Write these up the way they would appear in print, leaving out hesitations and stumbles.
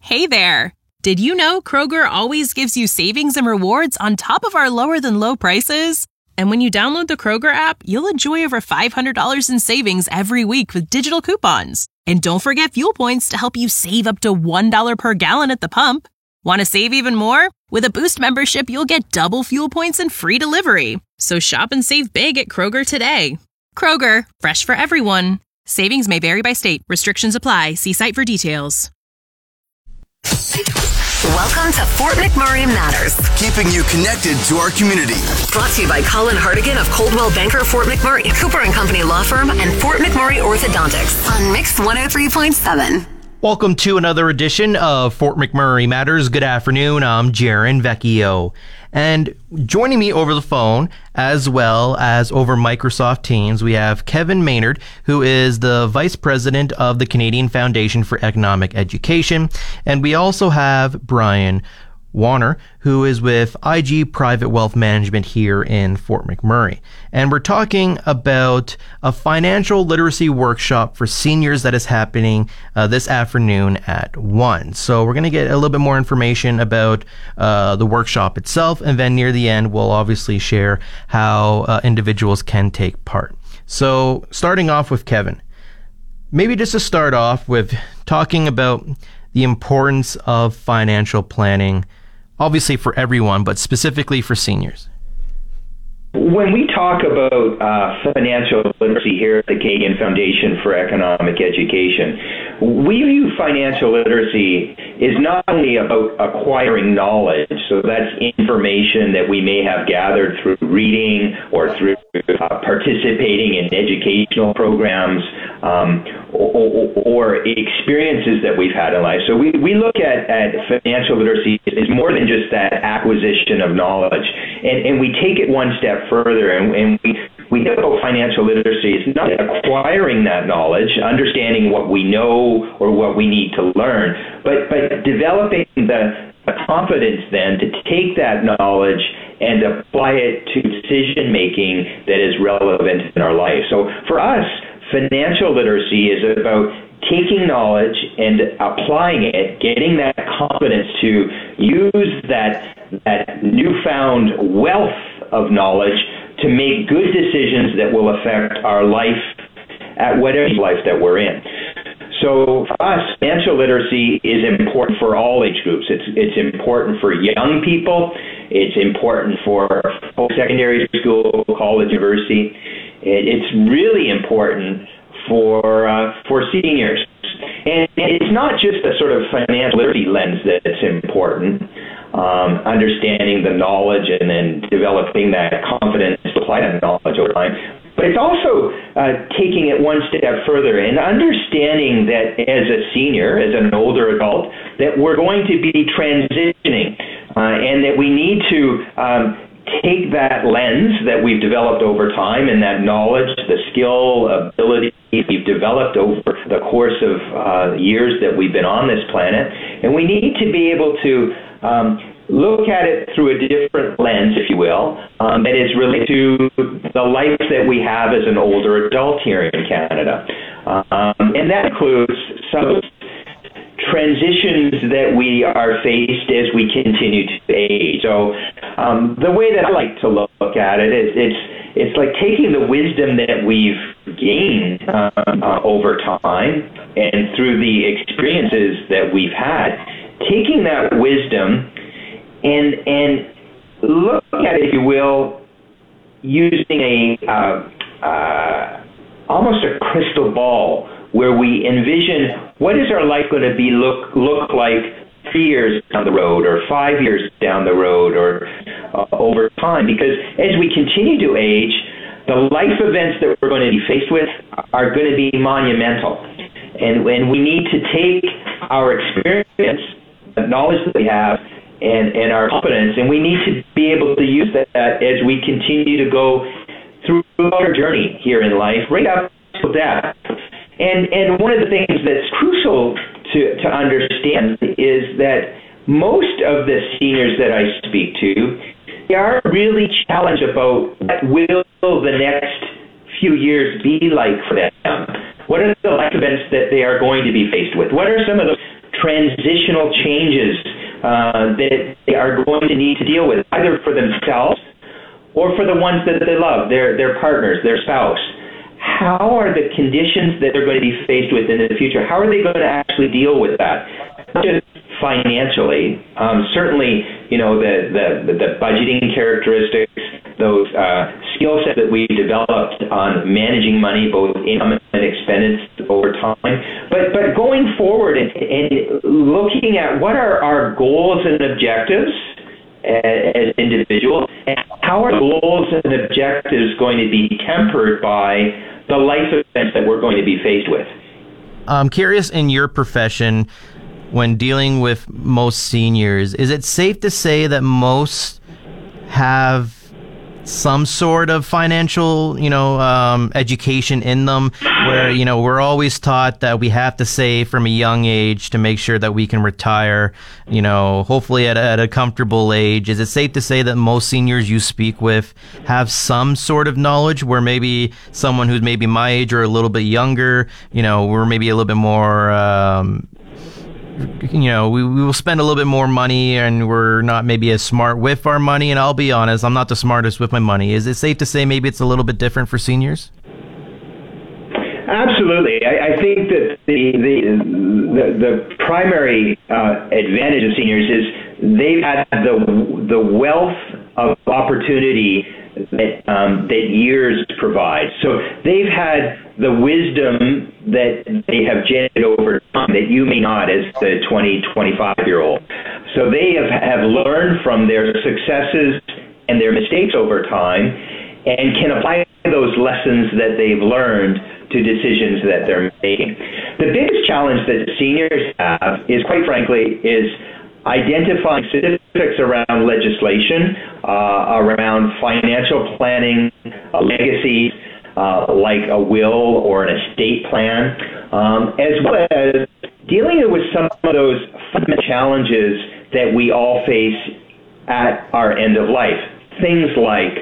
Hey there! Did you know Kroger always gives you savings and rewards on top of our lower-than-low prices? And when you download the Kroger app, you'll enjoy over $500 in savings every week with digital coupons. And don't forget fuel points to help you save up to $1 per gallon at the pump. Want to save even more? With a Boost membership, you'll get double fuel points and free delivery. So shop and save big at Kroger today. Kroger, fresh for everyone. Savings may vary by state. Restrictions apply. See site for details. Welcome to Fort McMurray Matters. Keeping you connected to our community. Brought to you by Colin Hardigan of Coldwell Banker Fort McMurray, Cooper & Company Law Firm, and Fort McMurray Orthodontics on Mix 103.7. Welcome to another edition of Fort McMurray Matters. Good afternoon. I'm Jaron Vecchio. And joining me over the phone, as well as over Microsoft Teams, we have Kevin Maynard, who is the Vice President of the Canadian Foundation for Economic Education. And we also have Brian Warner, who is with IG Private Wealth Management here in Fort McMurray. And we're talking about a financial literacy workshop for seniors that is happening this afternoon at 1. So we're going to get a little bit more information about the workshop itself, and then near the end, we'll obviously share how individuals can take part. So starting off with Kevin, maybe just to start off with talking about the importance of financial planning, obviously for everyone, but specifically for seniors. When we talk about financial literacy here at the Canadian Foundation for Economic Education, we view financial literacy is not only about acquiring knowledge, so that's information that we may have gathered through reading or through participating in educational programs or experiences that we've had in life. So we look at financial literacy as more than just that acquisition of knowledge, and we take it one step further, and we know about financial literacy is not acquiring that knowledge, understanding what we know or what we need to learn, but developing the confidence then to take that knowledge and apply it to decision making that is relevant in our life. So for us, financial literacy is about taking knowledge and applying it, getting that confidence to use that newfound wealth of knowledge to make good decisions that will affect our life at whatever life that we're in. So for us, financial literacy is important for all age groups. It's important for young people. It's important for post-secondary school, college, university. It's really important for seniors. And it's not just a sort of financial literacy lens that's important, understanding the knowledge and then developing that confidence to apply that knowledge over time. But it's also taking it one step further and understanding that as a senior, as an older adult, that we're going to be transitioning and that we need to take that lens that we've developed over time and that knowledge, the skill, ability we've developed over the course of years that we've been on this planet, and we need to be able to look at it through a different lens, if you will, that is related to the life that we have as an older adult here in Canada. And that includes some transitions that we are faced as we continue to age. So the way that I like to look at it is it's like taking the wisdom that we've gained over time and through the experiences that we've had, taking that wisdom and look at it, if you will, using almost a crystal ball where we envision what is our life going to be look like 3 years down the road or 5 years down the road or over time. Because as we continue to age, the life events that we're going to be faced with are going to be monumental. And we need to take our experience, the knowledge that we have, and our competence, and we need to be able to use that as we continue to go through our journey here in life, right up to death. And one of the things that's crucial to understand is that most of the seniors that I speak to, they are really challenged about what will the next few years be like for them. What are the life events that they are going to be faced with? What are some of those transitional changes that they are going to need to deal with, either for themselves or for the ones that they love, their partners, their spouse. How are the conditions that they're going to be faced with in the future? How are they going to actually deal with that? Not just financially, certainly, the budgeting characteristics, those skill sets that we developed on managing money, both income and expense over time. But going forward and looking at what are our goals and objectives as individuals, and how are goals and objectives going to be tempered by the life events that we're going to be faced with. I'm curious, in your profession, when dealing with most seniors, is it safe to say that most have some sort of financial, education in them, where, we're always taught that we have to save from a young age to make sure that we can retire, hopefully at a comfortable age? Is it safe to say that most seniors you speak with have some sort of knowledge, where maybe someone who's maybe my age or a little bit younger, we're maybe a little bit more, we will spend a little bit more money, and we're not maybe as smart with our money? And I'll be honest, I'm not the smartest with my money. Is it safe to say maybe it's a little bit different for seniors? Absolutely. I think that the primary advantage of seniors is they've had the wealth of opportunity that years provide. So they've had the wisdom that they have generated over time that you may not as the 20, 25-year-old. So they have learned from their successes and their mistakes over time, and can apply those lessons that they've learned to decisions that they're making. The biggest challenge that seniors have is, quite frankly, is identifying specifics around legislation, around financial planning, legacies, like a will or an estate plan, as well as dealing with some of those fundamental challenges that we all face at our end of life. Things like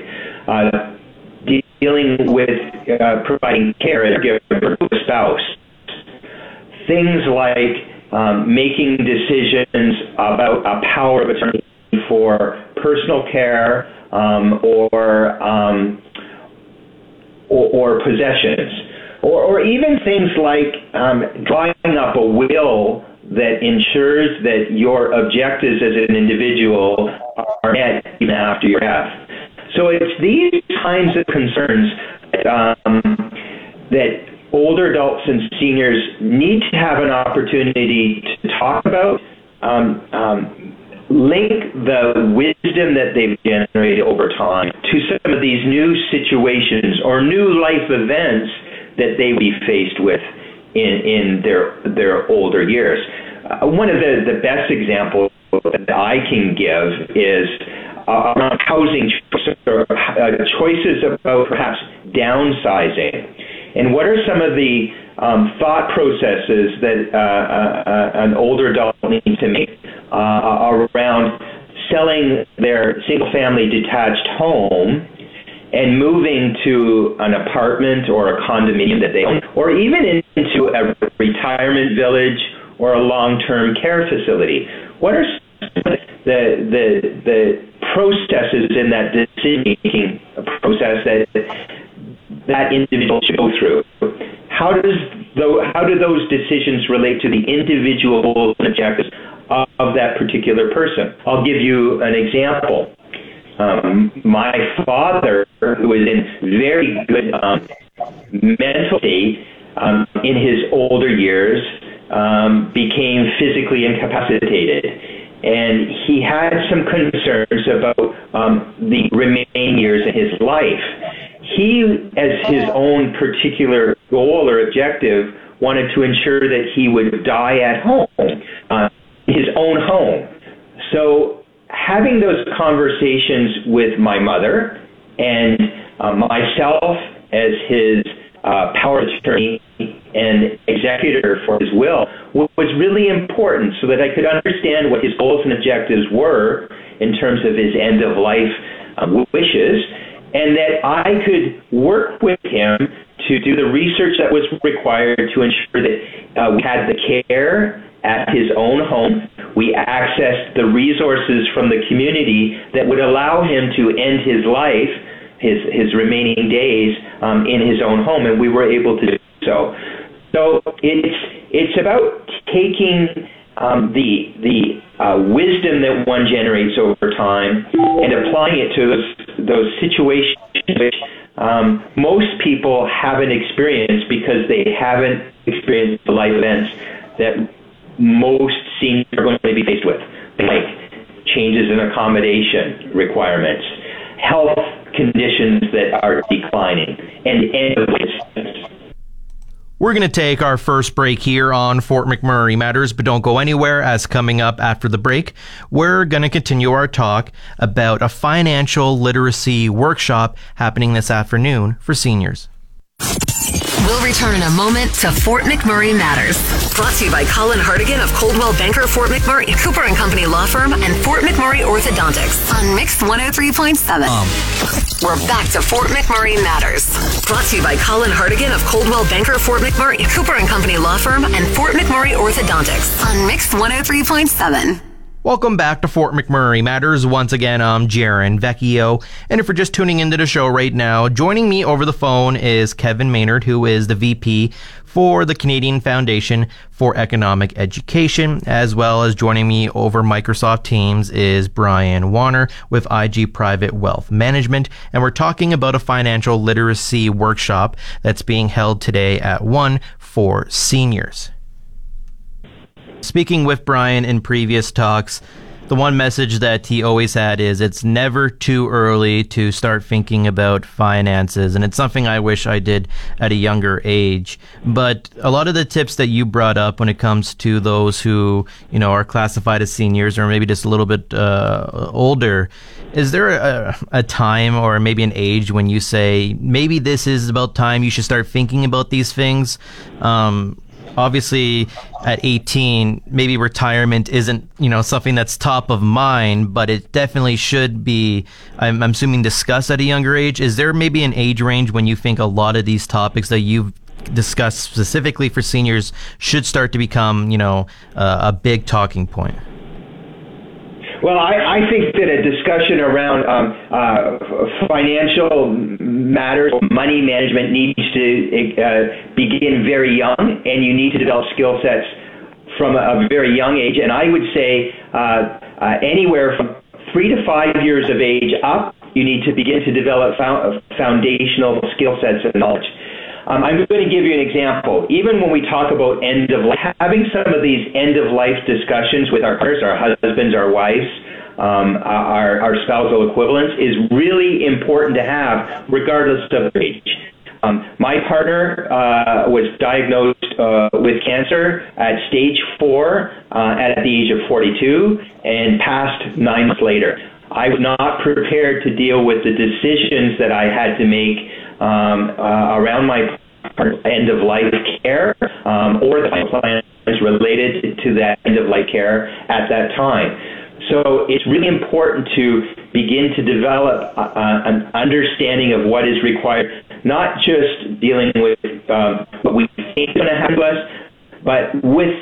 dealing with providing care as a giver to a spouse. Things like making decisions about a power of attorney for personal care or possessions, or even things like drawing up a will that ensures that your objectives as an individual are met even after your death. So it's these kinds of concerns that older adults and seniors need to have an opportunity to talk about, link the wisdom that they've generated over time to some of these new situations or new life events that they will be faced with in their older years. One of the best examples that I can give is around housing choices about perhaps downsizing. And what are some of the thought processes that an older adult needs to make around selling their single-family detached home and moving to an apartment or a condominium that they own, or even into a retirement village or a long-term care facility? What are the processes in that decision-making process that individual should go through? How do those decisions relate to the individual goals and objectives of that particular person? I'll give you an example. My father, who was in very good mental state in his older years, became physically incapacitated. And he had some concerns about the remaining years in his life. He, as his own particular goal or objective, wanted to ensure that he would die at home, his own home. So having those conversations with my mother and myself as his power of attorney and executor for his will was really important, so that I could understand what his goals and objectives were in terms of his end-of-life wishes, and that I could work with him to do the research that was required to ensure that we had the care at his own home. We accessed the resources from the community that would allow him to end his life, his remaining days, in his own home, and we were able to do so. So it's about taking the wisdom that one generates over time and applying it to those situations which most people haven't experienced because they haven't experienced the life events that most seniors are going to be faced with, like changes in accommodation requirements, health conditions that are declining, and end of life. We're going to take our first break here on Fort McMurray Matters, but don't go anywhere, as coming up after the break, we're going to continue our talk about a financial literacy workshop happening this afternoon for seniors. We'll return in a moment to Fort McMurray Matters. Brought to you by Colin Hartigan of Coldwell Banker Fort McMurray, Cooper & Company Law Firm, and Fort McMurray Orthodontics on Mix 103.7. We're back to Fort McMurray Matters. Brought to you by Colin Hartigan of Coldwell Banker Fort McMurray, Cooper & Company Law Firm, and Fort McMurray Orthodontics on Mix 103.7. Welcome back to Fort McMurray Matters. Once again, I'm Jaron Vecchio. And if you're just tuning into the show right now, joining me over the phone is Kevin Maynard, who is the VP for the Canadian Foundation for Economic Education, as well as joining me over Microsoft Teams is Brian Warner with IG Private Wealth Management. And we're talking about a financial literacy workshop that's being held today at 1 for seniors. Speaking with Brian in previous talks, the one message that he always had is it's never too early to start thinking about finances. And it's something I wish I did at a younger age. But a lot of the tips that you brought up when it comes to those who, are classified as seniors or maybe just a little bit older, is there a time or maybe an age when you say, maybe this is about time you should start thinking about these things? Obviously, at 18, maybe retirement isn't, something that's top of mind, but it definitely should be, I'm assuming, discussed at a younger age. Is there maybe an age range when you think a lot of these topics that you've discussed specifically for seniors should start to become, a big talking point? Well, I think that a discussion around financial matters, money management, needs to begin very young, and you need to develop skill sets from a very young age. And I would say anywhere from 3 to 5 years of age up, you need to begin to develop foundational skill sets and knowledge. I'm going to give you an example. Even when we talk about end of life, having some of these end of life discussions with our partners, our husbands, our wives, our spousal equivalents is really important to have regardless of age. My partner was diagnosed with cancer at stage 4 at the age of 42 and passed 9 months later. I was not prepared to deal with the decisions that I had to make around my end-of-life care or the plans related to that end-of-life care at that time. So it's really important to begin to develop an understanding of what is required, not just dealing with what we think is going to happen to us, but with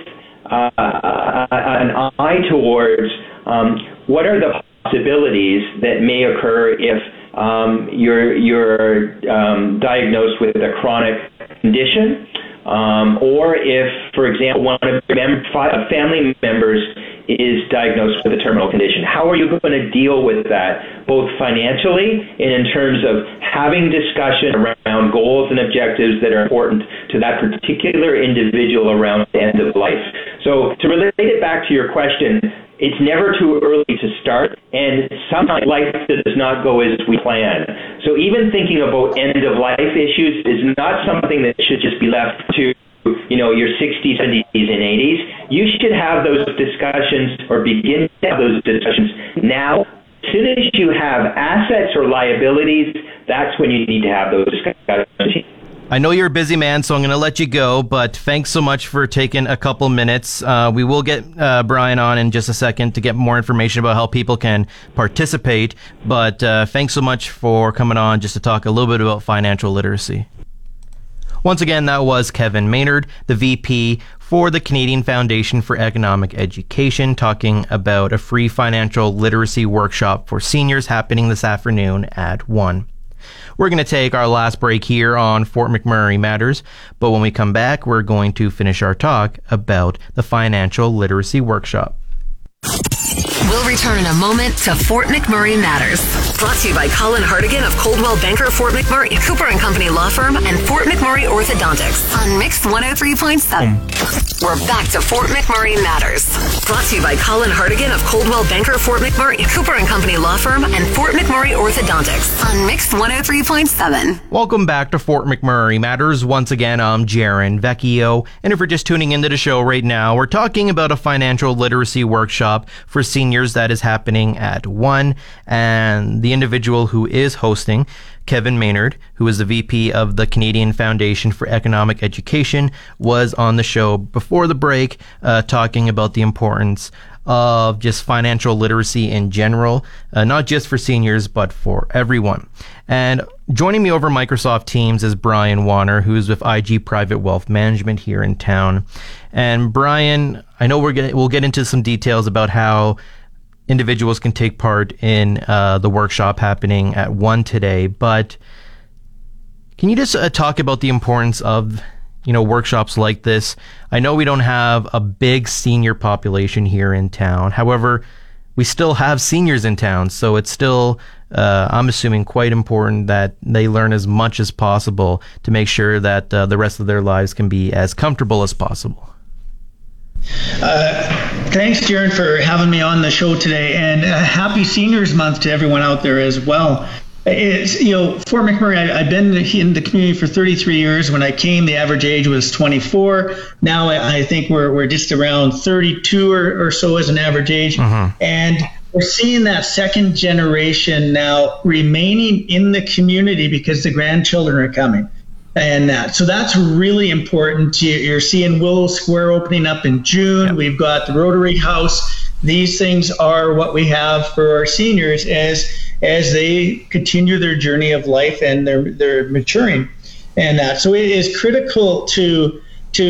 an eye towards what are the possibilities that may occur if you're diagnosed with a chronic condition, or if, for example, one of your family members is diagnosed with a terminal condition. How are you going to deal with that, both financially and in terms of having discussion around goals and objectives that are important to that particular individual around the end of life? So to relate it back to your question, it's never too early to start, and sometimes life does not go as we plan. So even thinking about end-of-life issues is not something that should just be left to your 60s, 70s, and 80s. You should have those discussions or begin to have those discussions now. As soon as you have assets or liabilities, that's when you need to have those discussions. I know you're a busy man, so I'm going to let you go, but thanks so much for taking a couple minutes. We will get Brian on in just a second to get more information about how people can participate, but thanks so much for coming on just to talk a little bit about financial literacy. Once again, that was Kevin Maynard, the VP for the Canadian Foundation for Economic Education, talking about a free financial literacy workshop for seniors happening this afternoon at 1. We're going to take our last break here on Fort McMurray Matters, but when we come back, we're going to finish our talk about the Financial Literacy Workshop. We'll return in a moment to Fort McMurray Matters. Brought to you by Colin Hartigan of Coldwell Banker Fort McMurray, Cooper & Company Law Firm, and Fort McMurray Orthodontics on Mixed 103.7. We're back to Fort McMurray Matters. Brought to you by Colin Hartigan of Coldwell Banker Fort McMurray, Cooper & Company Law Firm, and Fort McMurray Orthodontics on Mixed 103.7. Welcome back to Fort McMurray Matters. Once again, I'm Jaron Vecchio, and if you're just tuning into the show right now, we're talking about a financial literacy workshop for seniors that is happening at 1, and the individual who is hosting, Kevin Maynard, who is the VP of the Canadian Foundation for Economic Education, was on the show before the break talking about the importance of just financial literacy in general, not just for seniors, but for everyone. And joining me over Microsoft Teams is Brian Warner, who is with IG Private Wealth Management here in town. And Brian, I know we'll get into some details about how individuals can take part in the workshop happening at 1 today, but can you just talk about the importance of workshops like this? I know we don't have a big senior population here in town. However, we still have seniors in town, so it's still, I'm assuming, quite important that they learn as much as possible to make sure that the rest of their lives can be as comfortable as possible. Thanks, Jaron, for having me on the show today, and happy Seniors Month to everyone out there as well. It's, Fort McMurray, I've been in the community for 33 years. When I came, the average age was 24. Now I think we're just around 32 or so as an average age. And we're seeing that second generation now remaining in the community because the grandchildren are coming. And so that's really important. You're seeing Willow Square opening up in June. Yep. We've got the Rotary House. These things are what we have for our seniors as they continue their journey of life and they're maturing. And so it is critical to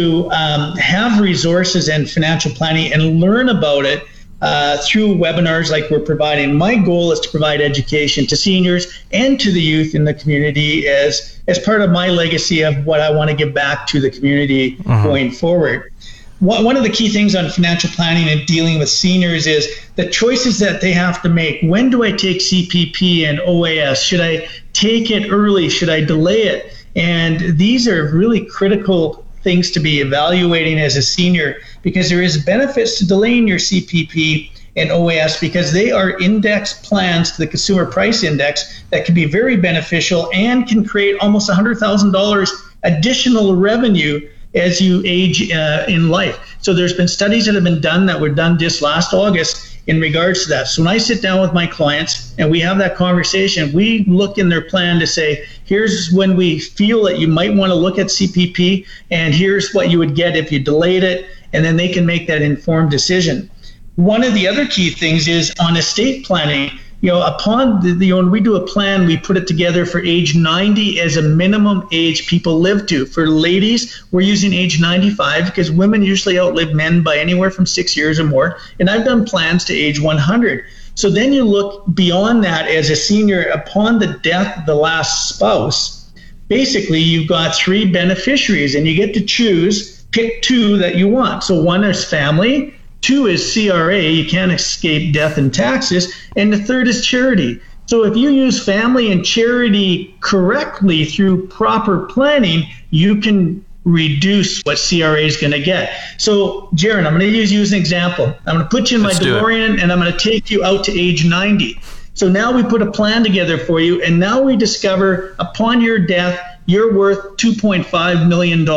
have resources and financial planning and learn about it through webinars like we're providing. My goal is to provide education to seniors and to the youth in the community as part of my legacy of what I want to give back to the community going forward. One of the key things on financial planning and dealing with seniors is the choices that they have to make. When do I take CPP and OAS? Should I take it early? Should I delay it? And these are really critical things to be evaluating as a senior, because there is benefits to delaying your CPP and OAS because they are index plans to the Consumer Price Index that can be very beneficial and can create almost $100,000 additional revenue as you age in life. So there's been studies that have been done that were done just last August in regards to that. So when I sit down with my clients and we have that conversation, we look in their plan to say, here's when we feel that you might want to look at CPP, and here's what you would get if you delayed it, and then they can make that informed decision. One of the other key things is on estate planning. Upon when we do a plan, we put it together for age 90 as a minimum age people live to. For ladies, we're using age 95 because women usually outlive men by anywhere from 6 years or more. And I've done plans to age 100. So then you look beyond that as a senior. Upon the death of the last spouse, basically you've got 3 beneficiaries and you get to pick 2 that you want. So one is family, 2 is CRA, you can't escape death and taxes, and the 3rd is charity. So if you use family and charity correctly through proper planning, you can reduce what CRA is going to get. So, Jaron, I'm going to use you as an example. I'm going to put you in my DeLorean, and I'm going to take you out to age 90. So now we put a plan together for you, and now we discover upon your death, you're worth $2.5 million.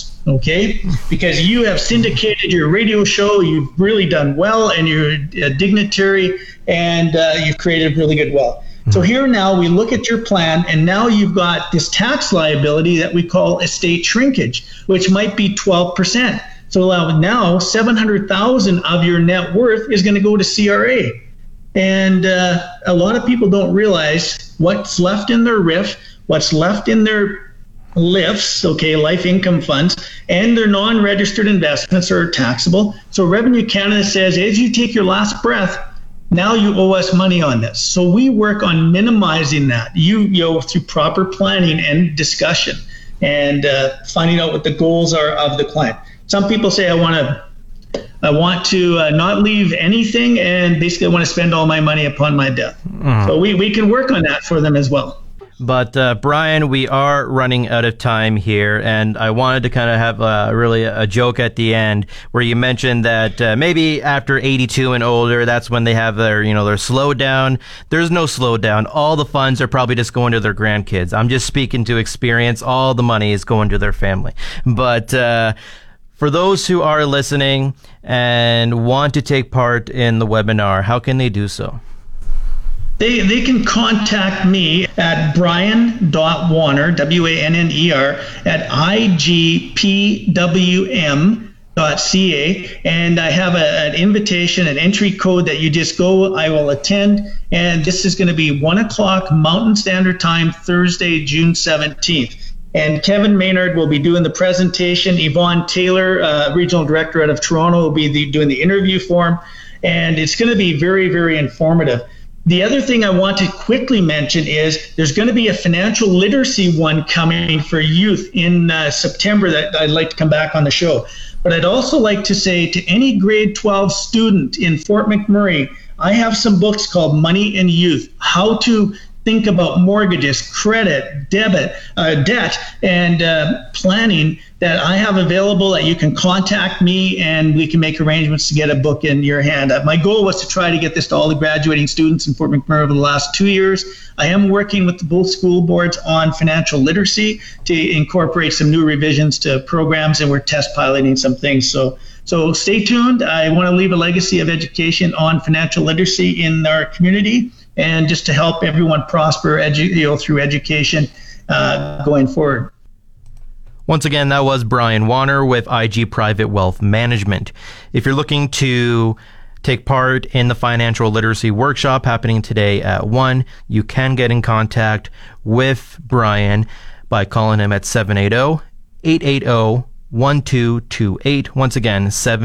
Okay, because you have syndicated your radio show, you've really done well, and you're a dignitary, and you've created really good wealth. So here now we look at your plan, and now you've got this tax liability that we call estate shrinkage, which might be 12%. So now $700,000 of your net worth is going to go to CRA. And a lot of people don't realize what's left in their RIF, what's left in their LIFs, okay, life income funds, and their non-registered investments are taxable. So Revenue Canada says, as you take your last breath, now you owe us money on this. So we work on minimizing that, through proper planning and discussion, and finding out what the goals are of the client. Some people say, I want to not leave anything, and basically I want to spend all my money upon my death. So we can work on that for them as well. But Brian, we are running out of time here, and I wanted to kind of have a joke at the end where you mentioned that maybe after 82 and older, that's when they have their slowdown. There's no slowdown. All the funds are probably just going to their grandkids. I'm just speaking to experience. All the money is going to their family. But for those who are listening and want to take part in the webinar, how can they do so? They can contact me at brian.wanner, W-A-N-N-E-R, at igpwm.ca, and I have an invitation, an entry code that you just go, I will attend, and this is going to be 1 o'clock Mountain Standard Time, Thursday, June 17th. And Kevin Maynard will be doing the presentation. Yvonne Taylor, Regional Director out of Toronto, will be doing the interview form, and it's going to be very, very informative. The other thing I want to quickly mention is there's going to be a financial literacy one coming for youth in September that I'd like to come back on the show. But I'd also like to say to any grade 12 student in Fort McMurray, I have some books called Money and Youth, how to think about mortgages, credit, debt, and planning that I have available that you can contact me and we can make arrangements to get a book in your hand. My goal was to try to get this to all the graduating students in Fort McMurray over the last 2 years. I am working with both school boards on financial literacy to incorporate some new revisions to programs, and we're test piloting some things. So stay tuned. I want to leave a legacy of education on financial literacy in our community, and just to help everyone prosper through education going forward. Once again, that was Brian Wanner with IG Private Wealth Management. If you're looking to take part in the financial literacy workshop happening today at 1, you can get in contact with Brian by calling him at 780-880-1228. Once again,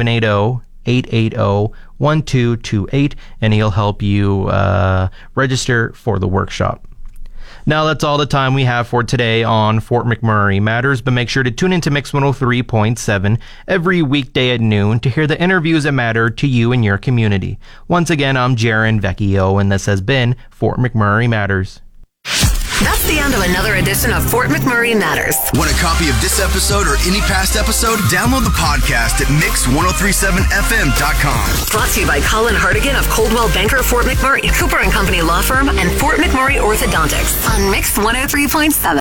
780-880-1228, and he'll help you register for the workshop. Now, that's all the time we have for today on Fort McMurray Matters, but make sure to tune into Mix 103.7 every weekday at noon to hear the interviews that matter to you and your community. Once again, I'm Jaron Vecchio, and this has been Fort McMurray Matters. That's the end of another edition of Fort McMurray Matters. Want a copy of this episode or any past episode? Download the podcast at mix1037fm.com. Brought to you by Colin Hartigan of Coldwell Banker Fort McMurray, Cooper & Company Law Firm, and Fort McMurray Orthodontics on Mix 103.7.